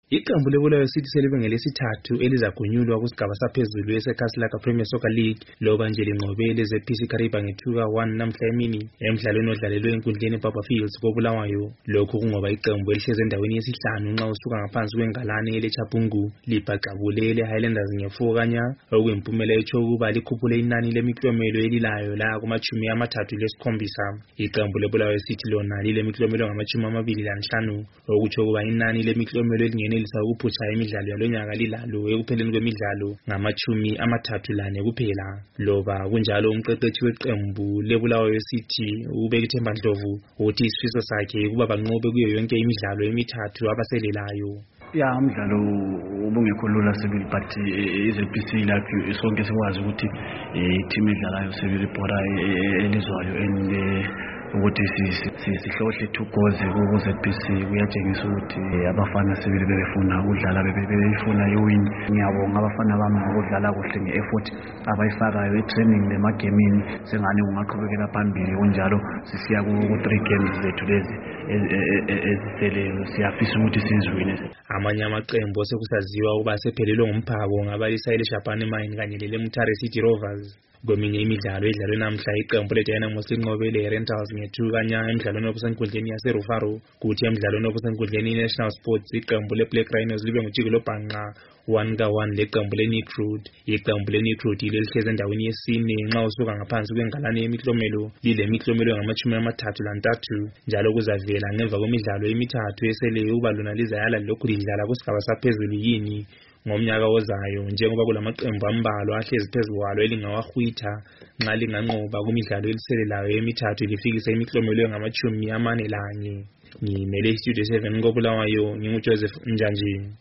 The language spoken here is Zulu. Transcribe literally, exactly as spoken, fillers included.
Iqembu lebulawayo City selibe ngelesithathu elizagunyulwa kusigaba saphezulu eseCastlelaga Premier Soccer League loba nje linqobele ze-P C Kariba nge-two one namhla emini emidlalweni odlalelwe enkundleni eBarberfields koBulawayo. Lokhu kungoba iqembu elihleze endaweni yesihlanu nxa usuka ngaphansi kwengalane eleChabungu libhaqabule ele-Highlanders nge-four kanya okuyimpumela etsho ukuba likhuphule inani lemiklomelo elilayo la kumachumi amathathu lesikhombisa. Iqembu lebulawayo City lona lilemiklomelo ngamachumi amabili lanhlanu okutsho ukuba inani lemiklomelo elingene elisa ukuphutsha imidlalo yalonyaka lilalo ekupheleni kwemidlalo ngamachumi amathathu lane kuphela. Loba kunjalo umqeqeshi weqembu lebulawayo City ubeka ithemba Ndlovu uthi isifiso sakhe kuba banqobe kuyo yonke imidlalo emithathu abaselelayo. Ya umdlalo ubungekho lula sibili but ize-P C lakhe sonke sikwazi ukuthi i-team edlalayo sibili ibhora elizwayo and ukuthi sihlohle two goals ku-Z P C kuyatshengisa ukuthi abafana sibili bebefuna ukudlala bebefuna iwin. Ngiyabonga abafana bami ngokudlala kuhle nge-effort abayifakayo e-training nemagemini sengane kungaqhubekela phambili kunjalo sisiya ku-three games zethu lezi eziseleyo siyafisa ukuthi siziwine. Amanye amaqembu osekusaziwa ukuba asephelelwe ngumphako ngabalisa ele-Shabane Mine kanye lele-Mutare City Rovers. Kweminye imidlalo edlalwe namhla iqembu le-Dynamos linqobele i-Rentals nge-two kanya emidlalweni obusenkundleni yase-Rufaro, kuthi emidlalweni obusenkundleni i-National Sports iqembu le-Black Rhinos libe ngujikelo bhanqa one ka one leqembu le-Nikrud. Iqembu le-Nikrud lelihleze endaweni yesine nxa usuka ngaphansi kwengalane yemiklomelo lilemiklomelo ngamachumi amathathu lantathu njalo kuzavela ngemva kwemidlalo emithathu esele ukuba lona lizayala lokhu lidlala kusigaba saphezulu yini ngomnyaka ozayo njengoba kulamaqembu ambalwa ahlezi phezulu kwalo elingawahwitha nxa linganqoba kumidlalo eliselelayo emithathu lifikisa imiklomelo ngamachumi amane lanye. Ngimele iStudio seven koBulawayo, nginguJoseph Njanji.